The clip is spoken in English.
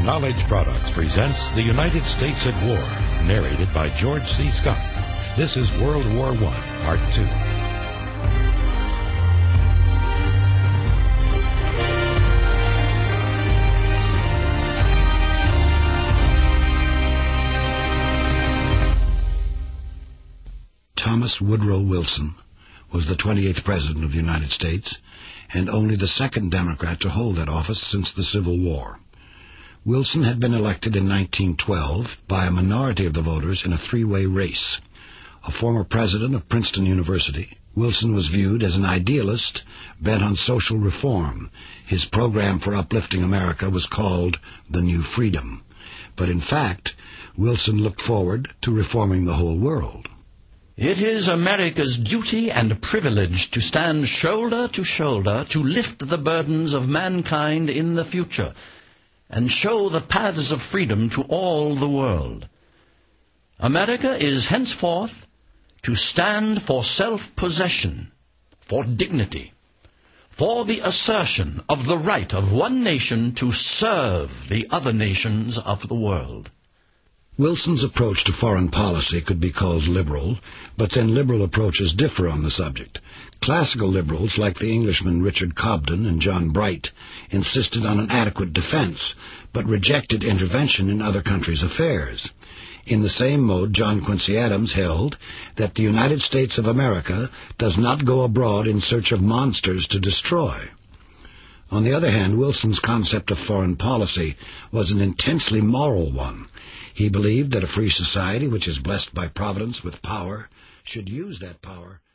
Knowledge Products presents The United States at War, narrated by George C. Scott. This is World War I, Part 2. Thomas Woodrow Wilson was the 28th President of the United States and only the second Democrat to hold that office since the Civil War. Wilson had been elected in 1912 by a minority of the voters in a three-way race. A former president of Princeton University, Wilson was viewed as an idealist bent on social reform. His program for uplifting America was called The New Freedom. But in fact, Wilson looked forward to reforming the whole world. It is America's duty and privilege to stand shoulder to shoulder to lift the burdens of mankind in the future and show the paths of freedom to all the world. America is henceforth to stand for self-possession, for dignity, for the assertion of the right of one nation to serve the other nations of the world. Wilson's approach to foreign policy could be called liberal, but then liberal approaches differ on the subject. Classical liberals, like the Englishmen Richard Cobden and John Bright, insisted on an adequate defense, but rejected intervention in other countries' affairs. In the same mode, John Quincy Adams held that the United States of America does not go abroad in search of monsters to destroy. On the other hand, Wilson's concept of foreign policy was an intensely moral one. He believed that a free society which is blessed by Providence with power should use that power